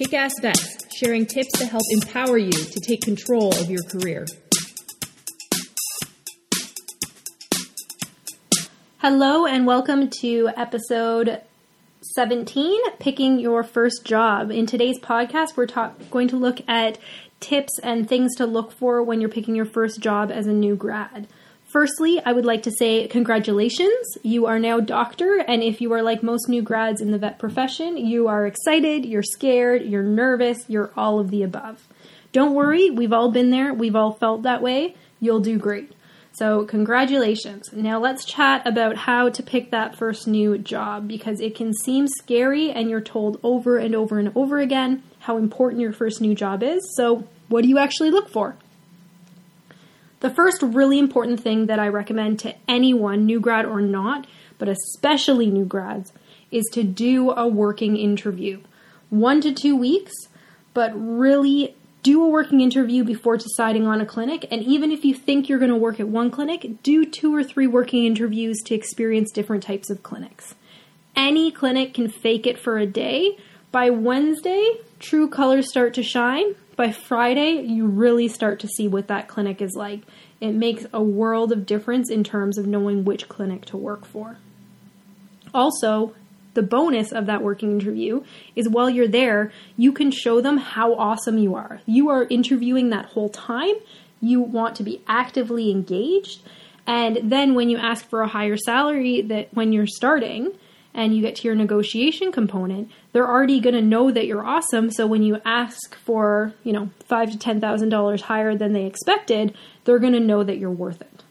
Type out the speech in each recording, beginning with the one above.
Kick-Ass Vets, sharing tips to help empower you to take control of your career. Hello and welcome to episode 17, Picking Your First Job. In today's podcast, we're going to look at tips and things to look for when you're picking your first job as a new grad. Firstly, I would like to say congratulations. You are now doctor, and if you are like most new grads in the vet profession, you are excited, you're scared, you're nervous, you're all of the above. Don't worry, we've all been there, we've all felt that way. You'll do great. So congratulations. Now let's chat about how to pick that first new job, because it can seem scary and you're told over and over and over again how important your first new job is. So what do you actually look for? The first really important thing that I recommend to anyone, new grad or not, but especially new grads, is to do a working interview. 1 to 2 weeks, but really do a working interview before deciding on a clinic. And even if you think you're going to work at one clinic, do 2 or 3 working interviews to experience different types of clinics. Any clinic can fake it for a day. By Wednesday, true colors start to shine. By Friday, you really start to see what that clinic is like. It makes a world of difference in terms of knowing which clinic to work for. Also, the bonus of that working interview is while you're there, you can show them how awesome you are. You are interviewing that whole time. You want to be actively engaged. And then when you ask for a higher salary, that when you're starting and you get to your negotiation component, they're already going to know that you're awesome. So when you ask for, $5,000 to $10,000 higher than they expected, they're going to know that you're worth it.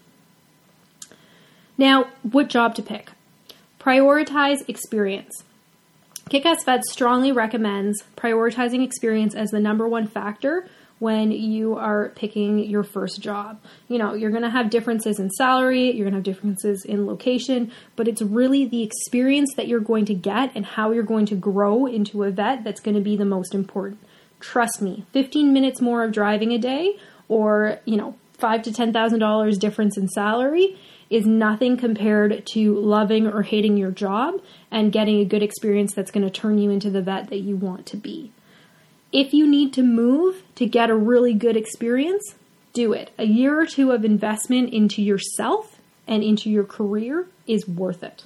Now, what job to pick? Prioritize experience. Kick-Ass Vets strongly recommends prioritizing experience as the number one factor when you are picking your first job. You're going to have differences in salary, you're going to have differences in location, but it's really the experience that you're going to get and how you're going to grow into a vet that's going to be the most important. Trust me, 15 minutes more of driving a day or, $5,000 to $10,000 difference in salary is nothing compared to loving or hating your job and getting a good experience that's going to turn you into the vet that you want to be. If you need to move to get a really good experience, do it. A year or 2 of investment into yourself and into your career is worth it.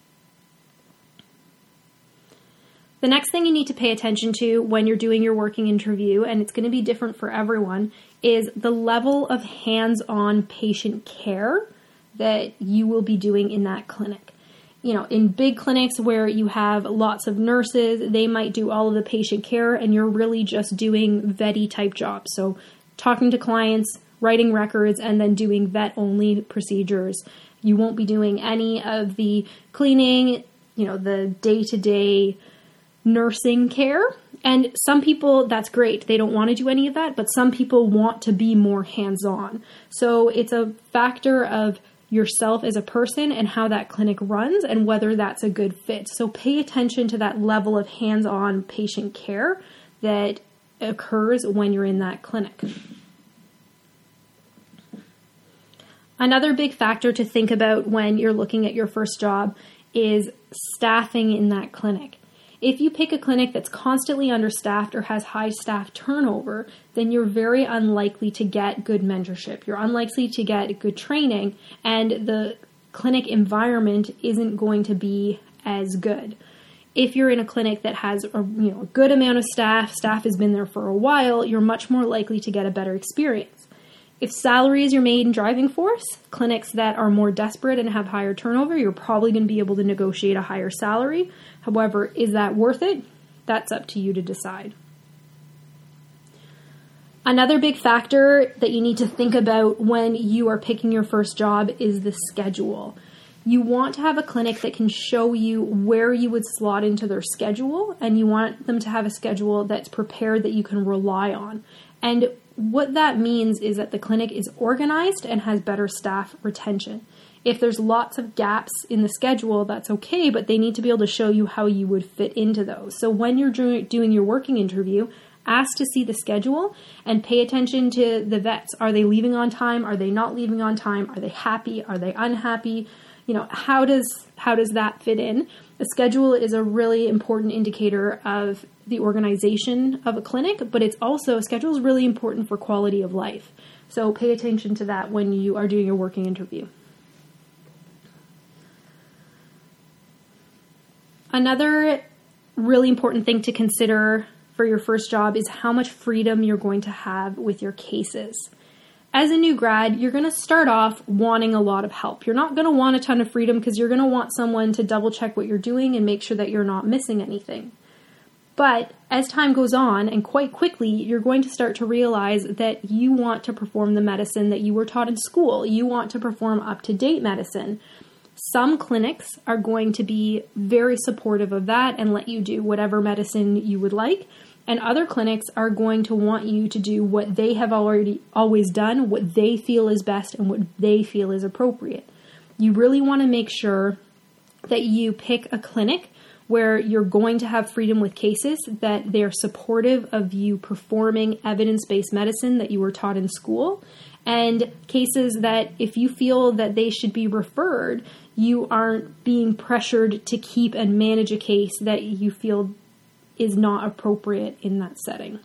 The next thing you need to pay attention to when you're doing your working interview, and it's going to be different for everyone, is the level of hands-on patient care that you will be doing in that clinic. In big clinics where you have lots of nurses, they might do all of the patient care and you're really just doing vet-y type jobs. So talking to clients, writing records, and then doing vet-only procedures. You won't be doing any of the cleaning, the day-to-day nursing care. And some people, that's great. They don't want to do any of that, but some people want to be more hands-on. So it's a factor of yourself as a person and how that clinic runs and whether that's a good fit. So pay attention to that level of hands-on patient care that occurs when you're in that clinic. Another big factor to think about when you're looking at your first job is staffing in that clinic. If you pick a clinic that's constantly understaffed or has high staff turnover, then you're very unlikely to get good mentorship. You're unlikely to get good training, and the clinic environment isn't going to be as good. If you're in a clinic that has a good amount of staff has been there for a while, you're much more likely to get a better experience. If salary is your main driving force, clinics that are more desperate and have higher turnover, you're probably going to be able to negotiate a higher salary. However, is that worth it? That's up to you to decide. Another big factor that you need to think about when you are picking your first job is the schedule. You want to have a clinic that can show you where you would slot into their schedule, and you want them to have a schedule that's prepared that you can rely on. And what that means is that the clinic is organized and has better staff retention. If there's lots of gaps in the schedule, that's okay, but they need to be able to show you how you would fit into those. So when you're doing your working interview, ask to see the schedule and pay attention to the vets. Are they leaving on time? Are they not leaving on time? Are they happy? Are they unhappy? how does that fit in? A schedule is a really important indicator of the organization of a clinic, but a schedule is really important for quality of life. So pay attention to that when you are doing your working interview. Another really important thing to consider for your first job is how much freedom you're going to have with your cases. As a new grad, you're going to start off wanting a lot of help. You're not going to want a ton of freedom because you're going to want someone to double check what you're doing and make sure that you're not missing anything. But as time goes on, and quite quickly, you're going to start to realize that you want to perform the medicine that you were taught in school. You want to perform up-to-date medicine. Some clinics are going to be very supportive of that and let you do whatever medicine you would like. And other clinics are going to want you to do what they have always done, what they feel is best, and what they feel is appropriate. You really want to make sure that you pick a clinic where you're going to have freedom with cases, that they're supportive of you performing evidence-based medicine that you were taught in school, and cases that if you feel that they should be referred, you aren't being pressured to keep and manage a case that you feel is not appropriate in that setting.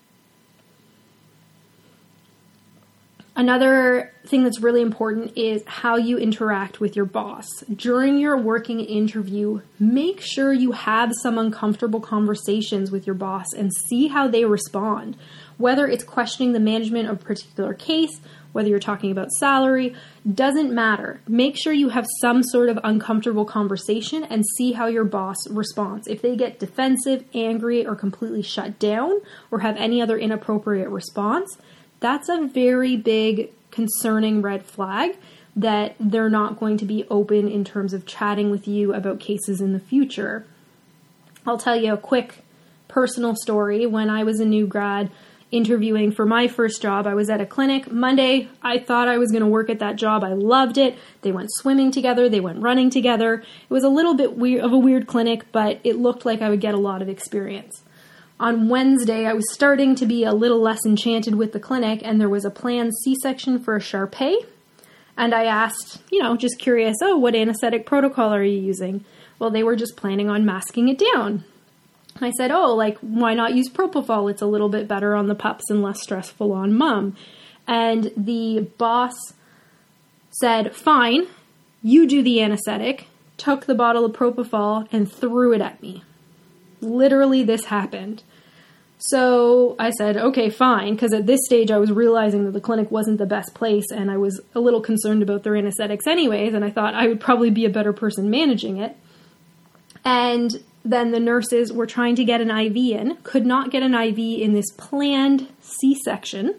Another thing that's really important is how you interact with your boss. During your working interview, make sure you have some uncomfortable conversations with your boss and see how they respond. Whether it's questioning the management of a particular case, whether you're talking about salary, doesn't matter. Make sure you have some sort of uncomfortable conversation and see how your boss responds. If they get defensive, angry, or completely shut down, or have any other inappropriate response, that's a very big concerning red flag that they're not going to be open in terms of chatting with you about cases in the future. I'll tell you a quick personal story. When I was a new grad interviewing for my first job, I was at a clinic. Monday, I thought I was going to work at that job. I loved it. They went swimming together. They went running together. It was a little bit of a weird clinic, but it looked like I would get a lot of experience. On Wednesday, I was starting to be a little less enchanted with the clinic, and there was a planned C-section for a Shar-Pei. And I asked, just curious, what anesthetic protocol are you using? Well, they were just planning on masking it down. I said, why not use propofol? It's a little bit better on the pups and less stressful on mom. And the boss said, fine, you do the anesthetic, took the bottle of propofol and threw it at me. Literally, this happened. So I said, okay, fine, because at this stage I was realizing that the clinic wasn't the best place and I was a little concerned about their anesthetics anyways, and I thought I would probably be a better person managing it. And then the nurses were trying to get an IV in, could not get an IV in this planned C-section,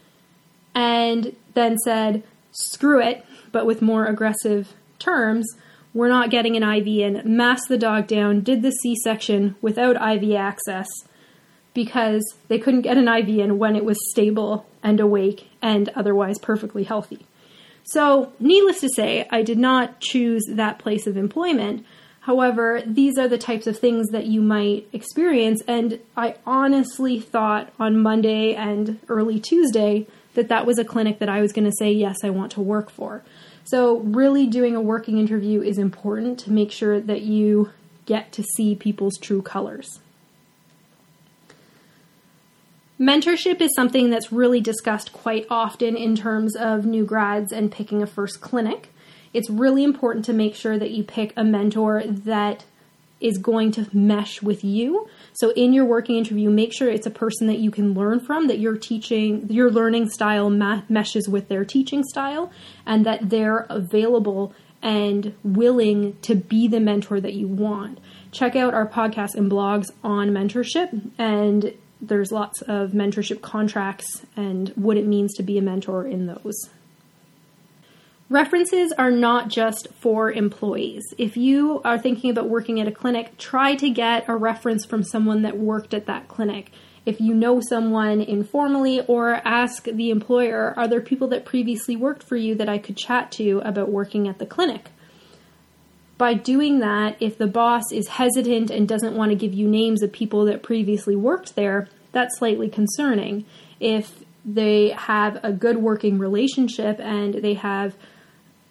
and then said, screw it, but with more aggressive terms, we're not getting an IV in, masked the dog down, did the C-section without IV access because they couldn't get an IV in when it was stable and awake and otherwise perfectly healthy. So, needless to say, I did not choose that place of employment. However, these are the types of things that you might experience, and I honestly thought on Monday and early Tuesday that was a clinic that I was going to say, yes, I want to work for. So really doing a working interview is important to make sure that you get to see people's true colors. Mentorship is something that's really discussed quite often in terms of new grads and picking a first clinic. It's really important to make sure that you pick a mentor that is going to mesh with you. So in your working interview, make sure it's a person that you can learn from, that your learning style meshes with their teaching style, and that they're available and willing to be the mentor that you want. Check out our podcasts and blogs on mentorship, and there's lots of mentorship contracts and what it means to be a mentor in those. References are not just for employees. If you are thinking about working at a clinic, try to get a reference from someone that worked at that clinic. If you know someone informally, or ask the employer, are there people that previously worked for you that I could chat to about working at the clinic? By doing that, if the boss is hesitant and doesn't want to give you names of people that previously worked there, that's slightly concerning. If they have a good working relationship and they have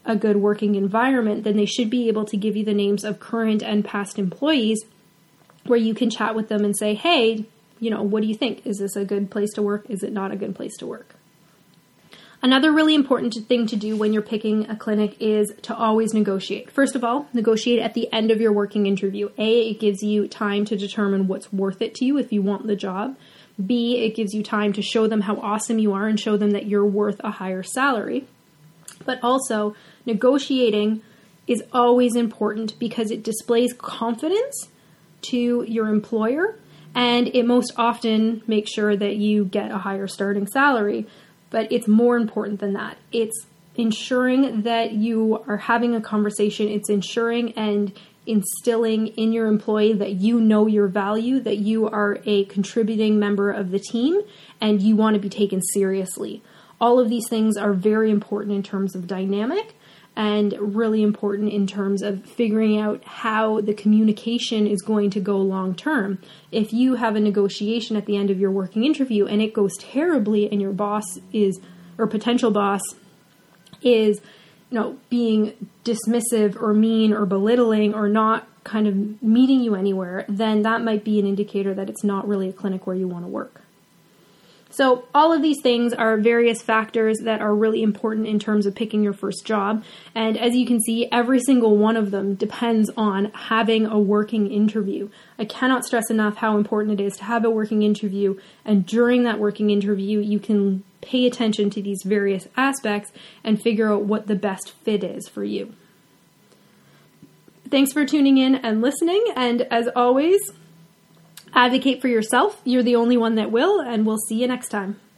a good working environment, then they should be able to give you the names of current and past employees where you can chat with them and say, hey, what do you think? Is this a good place to work? Is it not a good place to work? Another really important thing to do when you're picking a clinic is to always negotiate. First of all, negotiate at the end of your working interview. A, it gives you time to determine what's worth it to you if you want the job. B, it gives you time to show them how awesome you are and show them that you're worth a higher salary. But also, negotiating is always important because it displays confidence to your employer, and it most often makes sure that you get a higher starting salary. But it's more important than that. It's ensuring that you are having a conversation. It's ensuring and instilling in your employee that you know your value, that you are a contributing member of the team, and you want to be taken seriously. All of these things are very important in terms of dynamic and really important in terms of figuring out how the communication is going to go long term. If you have a negotiation at the end of your working interview and it goes terribly and your boss or potential boss is, being dismissive or mean or belittling or not kind of meeting you anywhere, then that might be an indicator that it's not really a clinic where you want to work. So all of these things are various factors that are really important in terms of picking your first job. And as you can see, every single one of them depends on having a working interview. I cannot stress enough how important it is to have a working interview. And during that working interview, you can pay attention to these various aspects and figure out what the best fit is for you. Thanks for tuning in and listening. And as always, advocate for yourself. You're the only one that will, and we'll see you next time.